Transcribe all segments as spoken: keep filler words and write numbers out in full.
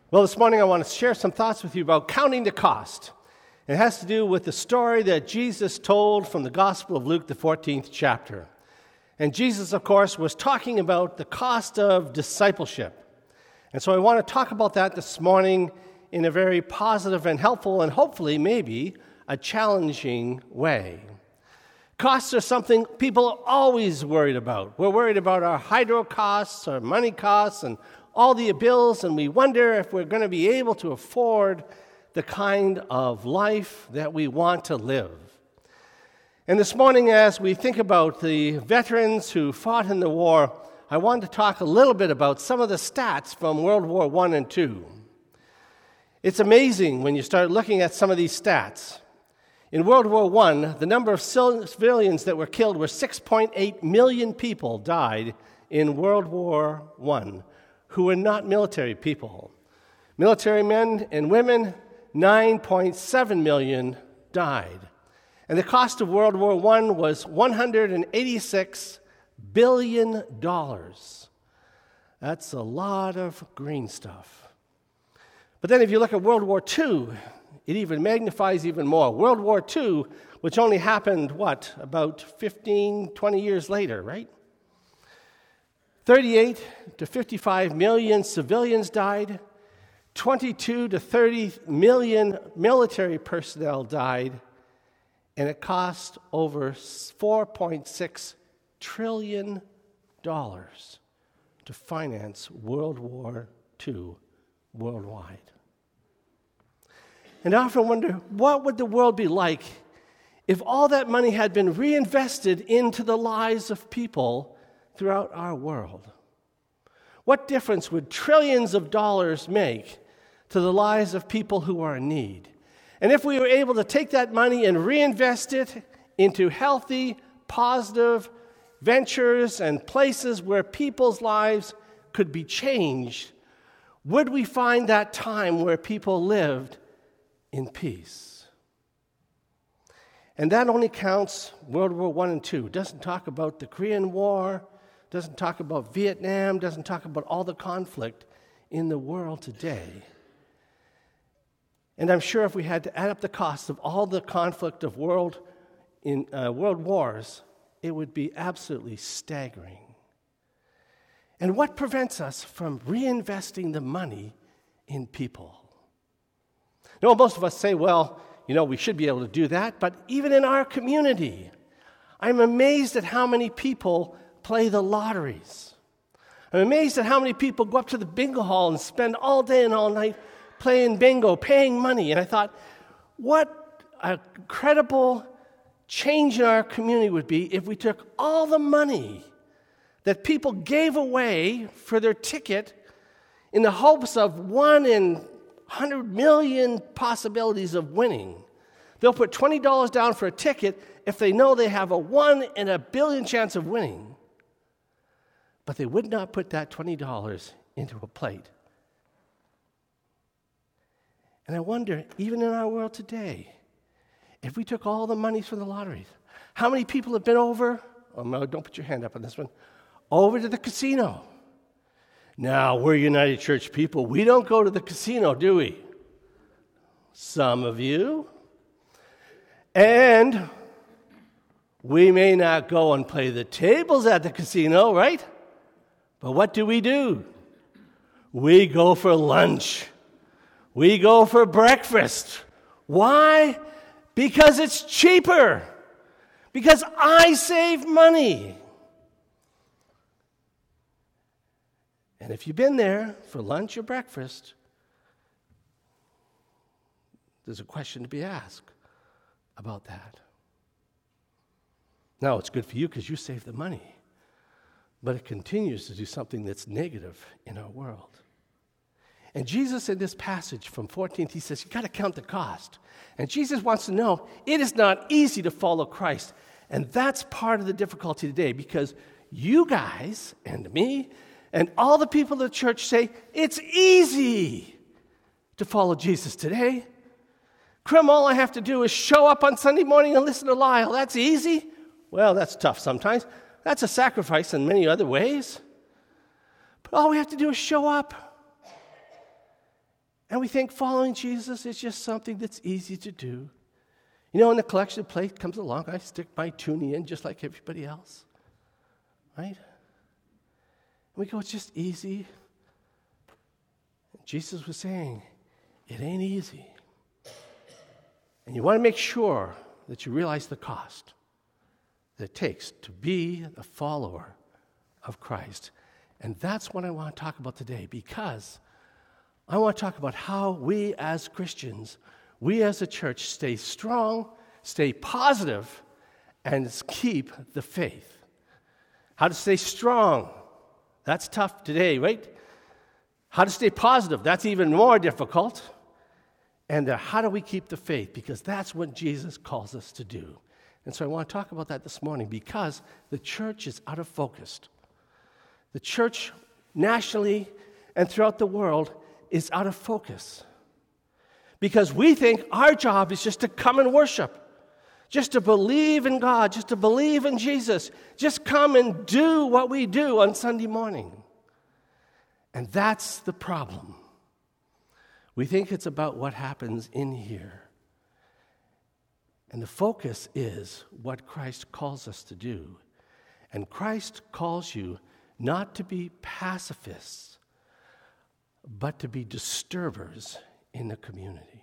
Well, this morning I want to share some thoughts with you about counting the cost. It has to do with the story that Jesus told from the Gospel of Luke, the fourteenth chapter. And Jesus, of course, was talking about the cost of discipleship. And so I want to talk about that this morning in a very positive and helpful and hopefully maybe a challenging way. Costs are something people are always worried about. We're worried about our hydro costs, our money costs, and all the bills, and we wonder if we're going to be able to afford the kind of life that we want to live. And this morning, as we think about the veterans who fought in the war, I want to talk a little bit about some of the stats from World War One and Two. It's amazing when you start looking at some of these stats. In World War One, the number of civilians that were killed were six point eight million people died in World War One who were not military people. Military men and women, nine point seven million died. And the cost of World War One was one hundred eighty-six billion dollars. That's a lot of green stuff. But then if you look at World War Two, it even magnifies even more. World War Two, which only happened, what, about fifteen, twenty years later, right? thirty-eight to fifty-five million civilians died. twenty-two to thirty million military personnel died. And it cost over four point six trillion dollars to finance World War Two worldwide. And I often wonder, what would the world be like if all that money had been reinvested into the lives of people throughout our world? What difference would trillions of dollars make to the lives of people who are in need? And if we were able to take that money and reinvest it into healthy, positive ventures and places where people's lives could be changed, would we find that time where people lived in peace? And that only counts World War One and Two. It doesn't talk about the Korean War, doesn't talk about Vietnam, doesn't talk about all the conflict in the world today. And I'm sure if we had to add up the cost of all the conflict of world in uh, world wars, it would be absolutely staggering. And what prevents us from reinvesting the money in people? Now, most of us say, well, you know, we should be able to do that, but even in our community, I'm amazed at how many people play the lotteries. I'm amazed at how many people go up to the bingo hall and spend all day and all night playing bingo, paying money. And I thought, what a credible change in our community would be if we took all the money that people gave away for their ticket in the hopes of one in one hundred million possibilities of winning. They'll put twenty dollars down for a ticket if they know they have a one in a billion chance of winning. But they would not put that twenty dollars into a plate. And I wonder, even in our world today, if we took all the monies from the lotteries, how many people have been over, oh no, don't put your hand up on this one, over to the casino? Now, we're United Church people. We don't go to the casino, do we? Some of you. And we may not go and play the tables at the casino, right? But what do we do? We go for lunch. We go for breakfast. Why? Because it's cheaper. Because I save money. And if you've been there for lunch or breakfast, there's a question to be asked about that. Now, it's good for you because you save the money, but it continues to do something that's negative in our world. And Jesus, in this passage from fourteenth, he says, you've got to count the cost. And Jesus wants to know, it is not easy to follow Christ. And that's part of the difficulty today, because you guys and me and all the people of the church say, it's easy to follow Jesus today. Krim, all I have to do is show up on Sunday morning and listen to Lyle. That's easy? Well, that's tough sometimes. That's a sacrifice in many other ways. But all we have to do is show up. And we think following Jesus is just something that's easy to do. You know, when the collection plate comes along, I stick my toonie in just like everybody else. Right? And we go, it's just easy. And Jesus was saying, it ain't easy. And you want to make sure that you realize the cost that it takes to be a follower of Christ. And that's what I want to talk about today, because I want to talk about how we as Christians, we as a church, stay strong, stay positive, and keep the faith. How to stay strong. That's tough today, right? How to stay positive. That's even more difficult. And uh, how do we keep the faith? Because that's what Jesus calls us to do. And so I want to talk about that this morning, because the church is out of focus. The church nationally and throughout the world is out of focus. Because we think our job is just to come and worship, just to believe in God, just to believe in Jesus, just come and do what we do on Sunday morning. And that's the problem. We think it's about what happens in here. And the focus is what Christ calls us to do. And Christ calls you not to be pacifists, but to be disturbers in the community.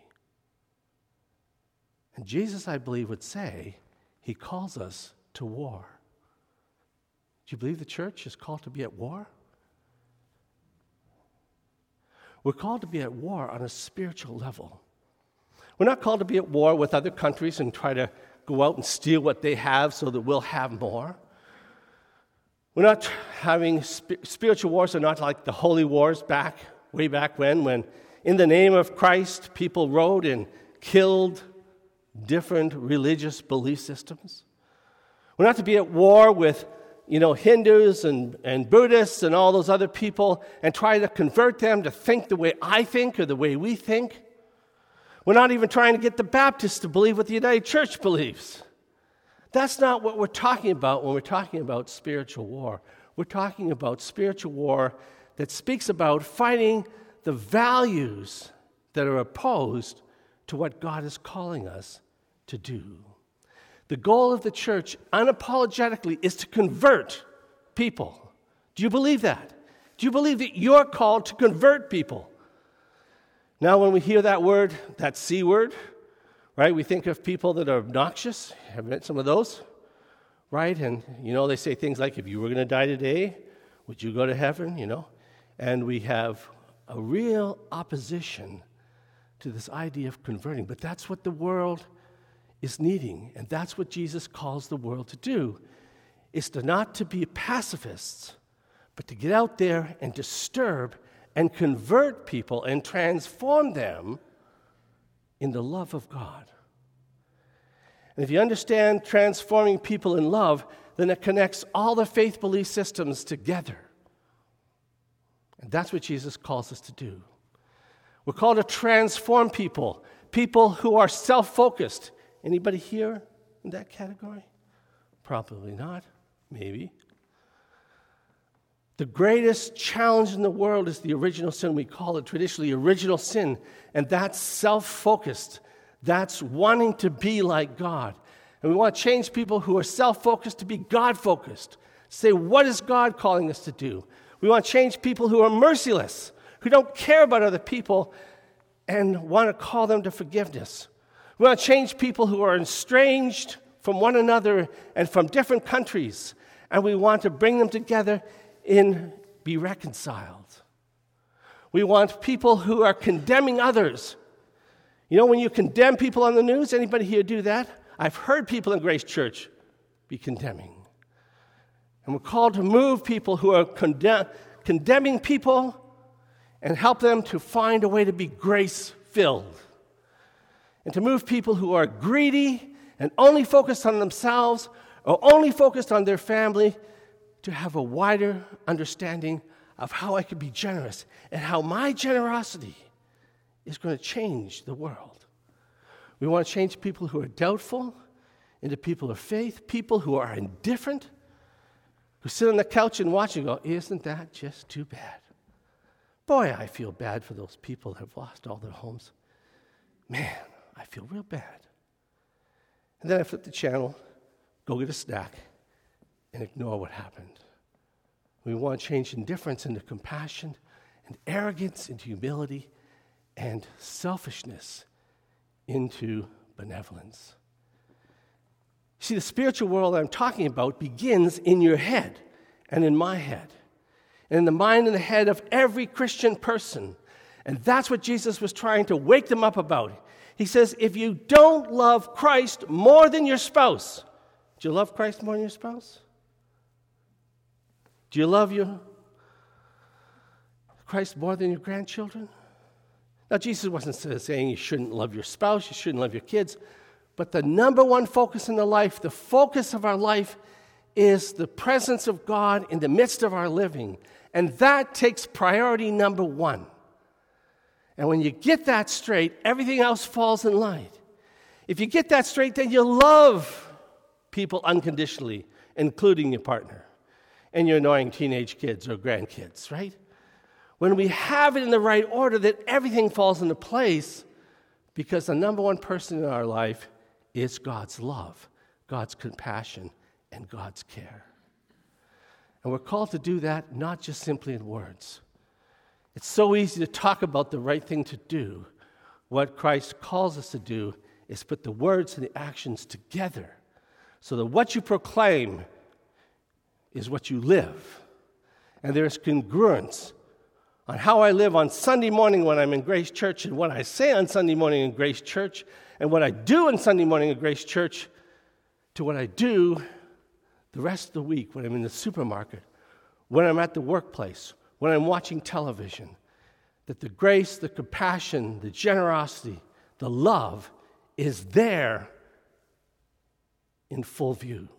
And Jesus, I believe, would say he calls us to war. Do you believe the church is called to be at war? We're called to be at war on a spiritual level. We're not called to be at war with other countries and try to go out and steal what they have so that we'll have more. We're not having sp- spiritual wars are not like the holy wars back, way back when, when in the name of Christ, people rode and killed different religious belief systems. We're not to be at war with, you know, Hindus and, and Buddhists and all those other people and try to convert them to think the way I think or the way we think. We're not even trying to get the Baptists to believe what the United Church believes. That's not what we're talking about when we're talking about spiritual war. We're talking about spiritual war that speaks about fighting the values that are opposed to what God is calling us to do. The goal of the church, unapologetically, is to convert people. Do you believe that? Do you believe that you're called to convert people? Now, when we hear that word, that C word, right, we think of people that are obnoxious. Have you met some of those? Right? And, you know, they say things like, if you were going to die today, would you go to heaven? You know? And we have a real opposition to this idea of converting. But that's what the world is needing. And that's what Jesus calls the world to do, is to not to be pacifists, but to get out there and disturb and convert people and transform them in the love of God. And if you understand transforming people in love, then it connects all the faith belief systems together. And that's what Jesus calls us to do. We're called to transform people, people who are self-focused. Anybody here in that category? Probably not. Maybe. The greatest challenge in the world is the original sin. We call it traditionally original sin, and that's self-focused. That's wanting to be like God. And we want to change people who are self-focused to be God-focused. Say, what is God calling us to do? We want to change people who are merciless, who don't care about other people, and want to call them to forgiveness. We want to change people who are estranged from one another and from different countries, and we want to bring them together in be reconciled. We want people who are condemning others. You know, when you condemn people on the news, anybody here do that? I've heard people in Grace Church be condemning. And we're called to move people who are condemn, condemning people and help them to find a way to be grace-filled. And to move people who are greedy and only focused on themselves or only focused on their family to have a wider understanding of how I can be generous and how my generosity is going to change the world. We want to change people who are doubtful into people of faith, people who are indifferent, who sit on the couch and watch and go, isn't that just too bad? Boy, I feel bad for those people that have lost all their homes. Man, I feel real bad. And then I flip the channel, go get a snack, and ignore what happened. We want to change indifference into compassion, and arrogance into humility, and selfishness into benevolence. See, the spiritual world I'm talking about begins in your head and in my head, and in the mind and the head of every Christian person. And that's what Jesus was trying to wake them up about. He says, if you don't love Christ more than your spouse, do you love Christ more than your spouse? Do you love your Christ more than your grandchildren? Now, Jesus wasn't saying you shouldn't love your spouse, you shouldn't love your kids, but the number one focus in the life, the focus of our life, is the presence of God in the midst of our living. And that takes priority number one. And when you get that straight, everything else falls in line. If you get that straight, then you love people unconditionally, including your partner and your annoying teenage kids or grandkids, right? When we have it in the right order, then everything falls into place, because the number one person in our life is God's love, God's compassion, and God's care. And we're called to do that not just simply in words. It's so easy to talk about the right thing to do. What Christ calls us to do is put the words and the actions together so that what you proclaim is what you live. And there's congruence on how I live on Sunday morning when I'm in Grace Church, and what I say on Sunday morning in Grace Church, and what I do on Sunday morning in Grace Church, to what I do the rest of the week when I'm in the supermarket, when I'm at the workplace, when I'm watching television. That the grace, the compassion, the generosity, the love is there in full view.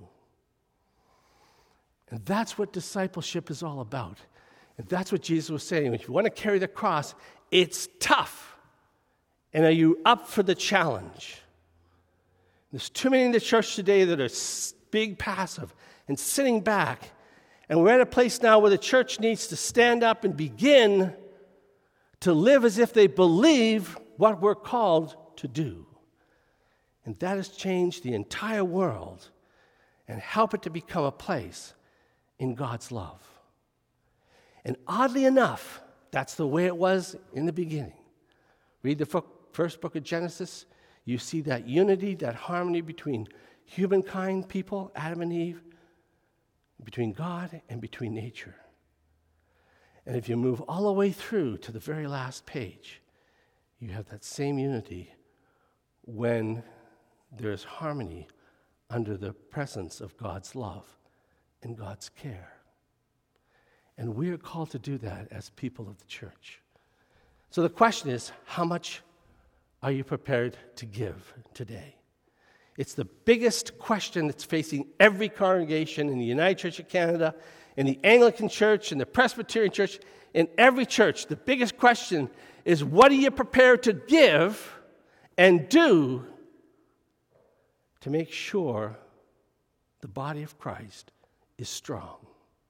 And that's what discipleship is all about. And that's what Jesus was saying. If you want to carry the cross, it's tough. And are you up for the challenge? There's too many in the church today that are being passive and sitting back. And we're at a place now where the church needs to stand up and begin to live as if they believe what we're called to do. And that has changed the entire world and help it to become a place in God's love. And oddly enough, that's the way it was in the beginning. Read the first book of Genesis. You see that unity, that harmony between humankind, people, Adam and Eve, between God and between nature. And if you move all the way through to the very last page, you have that same unity when there's harmony under the presence of God's love and God's care. And we are called to do that as people of the church. So the question is, how much are you prepared to give today? It's the biggest question that's facing every congregation in the United Church of Canada, in the Anglican Church, in the Presbyterian Church, in every church. The biggest question is, what are you prepared to give and do to make sure the body of Christ is strong?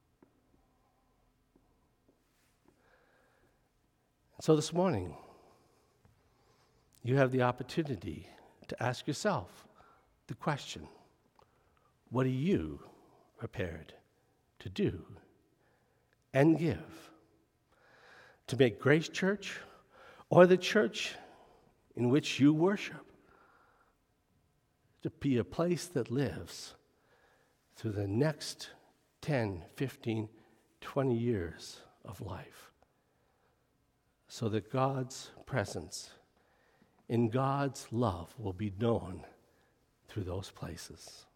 So this morning, you have the opportunity to ask yourself the question, what are you prepared to do and give to make Grace Church, or the church in which you worship, to be a place that lives through the next ten, fifteen, twenty years of life, so that God's presence in God's love will be known through those places.